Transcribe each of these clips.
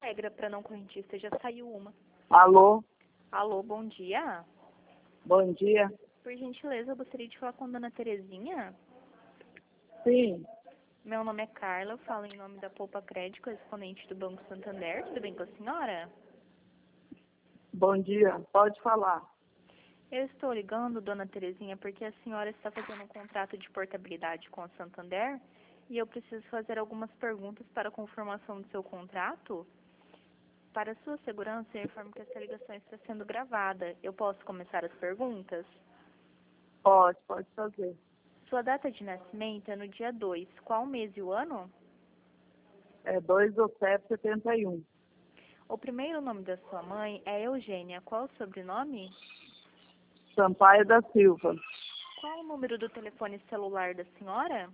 regra para não correntista, já saiu uma. Alô, Alô, bom dia. bom dia. Por gentileza, eu gostaria de falar com a dona Terezinha. Sim, Meu nome é Carla, eu falo em nome da Poupa Crédito, correspondente do Banco Santander. Tudo bem com a senhora? bom dia. Pode falar. Eu estou ligando, dona Terezinha, porque a senhora está fazendo um contrato de portabilidade com a Santander e eu preciso fazer algumas perguntas para a confirmação do seu contrato. Para sua segurança, eu informo que essa ligação está sendo gravada. Eu posso começar as perguntas? Pode fazer. Sua data de nascimento é no dia 2. Qual mês e o ano? É 2/7/71. O primeiro nome da sua mãe é Eugênia. Qual o sobrenome? Sampaio da Silva, Qual o número do telefone celular da senhora?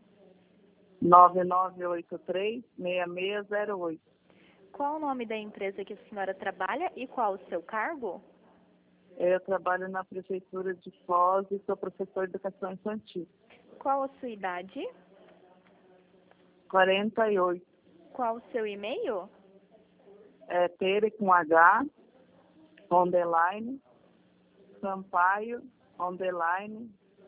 9983-6608. Qual o nome da empresa que a senhora trabalha e qual o seu cargo? Eu trabalho na Prefeitura de Foz e sou professor de Educação Infantil. Qual a sua idade? 48. Qual o seu e-mail? É Tere com H, underline, Sampaio, underline,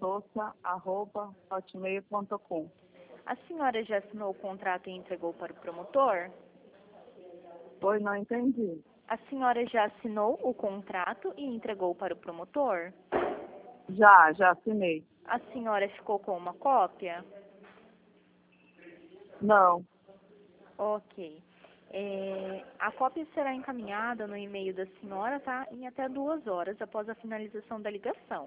Sousa@hotmail.com. A senhora já assinou o contrato e entregou para o promotor? Pois não entendi. A senhora já assinou o contrato e entregou para o promotor? Já assinei. A senhora ficou com uma cópia? Não, Ok. A cópia será encaminhada no e-mail da senhora, tá? Em até 2 horas após a finalização da ligação.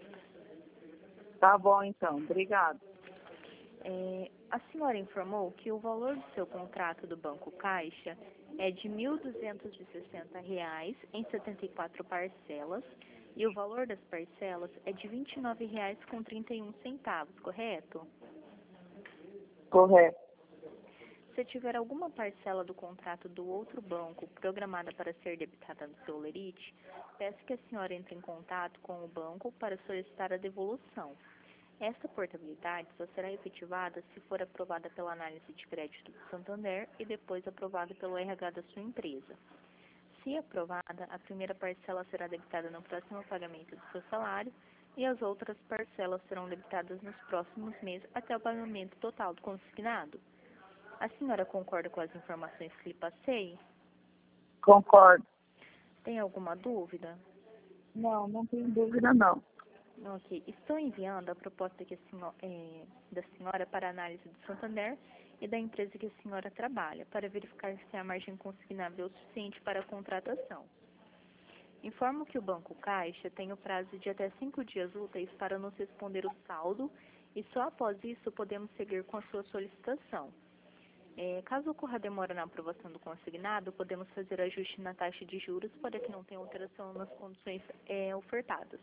tá bom então. Obrigado. A senhora informou que o valor do seu contrato do Banco Caixa é de R$ 1.260 em 74 parcelas e o valor das parcelas é de R$ 29,31, correto? Correto. Se tiver alguma parcela do contrato do outro banco programada para ser debitada no seu lerite, peço que a senhora entre em contato com o banco para solicitar a devolução. Esta portabilidade só será efetivada se for aprovada pela análise de crédito do Santander e depois aprovada pelo RH da sua empresa. Se aprovada, a primeira parcela será debitada no próximo pagamento do seu salário e as outras parcelas serão debitadas nos próximos meses até o pagamento total do consignado. A senhora concorda com as informações que lhe passei? Concordo. Tem alguma dúvida? Não tenho dúvida não. Ok. Estou enviando a proposta da senhora para análise do Santander e da empresa que a senhora trabalha, para verificar se a margem consignável é o suficiente para a contratação. Informo que o Banco Caixa tem o prazo de até 5 dias úteis para nos responder o saldo e só após isso podemos seguir com a sua solicitação. Caso ocorra demora na aprovação do consignado, podemos fazer ajuste na taxa de juros para que não tenha alteração nas condições ofertadas.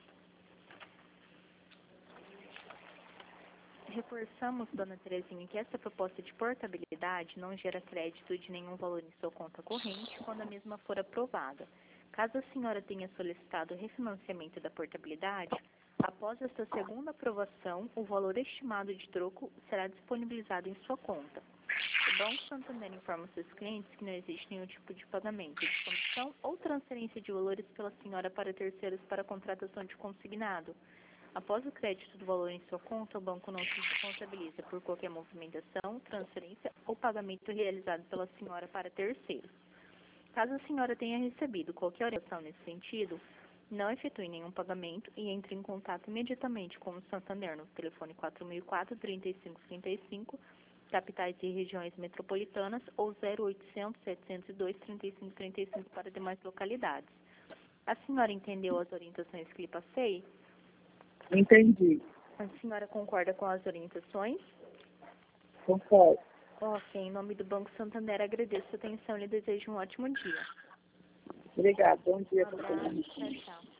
Reforçamos, dona Terezinha, que essa proposta de portabilidade não gera crédito de nenhum valor em sua conta corrente quando a mesma for aprovada. Caso a senhora tenha solicitado o refinanciamento da portabilidade, após esta segunda aprovação, o valor estimado de troco será disponibilizado em sua conta. O Banco Santander informa seus clientes que não existe nenhum tipo de pagamento de comissão ou transferência de valores pela senhora para terceiros para contratação de consignado. Após o crédito do valor em sua conta, o banco não se responsabiliza por qualquer movimentação, transferência ou pagamento realizado pela senhora para terceiros. Caso a senhora tenha recebido qualquer orientação nesse sentido, não efetue nenhum pagamento e entre em contato imediatamente com o Santander no telefone 4004-3535, capitais e regiões metropolitanas, ou 0800-702-3535 para demais localidades. A senhora entendeu as orientações que lhe passei? Entendi. A senhora concorda com as orientações? Concordo. Ok, em nome do Banco Santander, agradeço a atenção e lhe desejo um ótimo dia. Obrigada. Bom dia Um para abraço, todo mundo. tchau, tchau.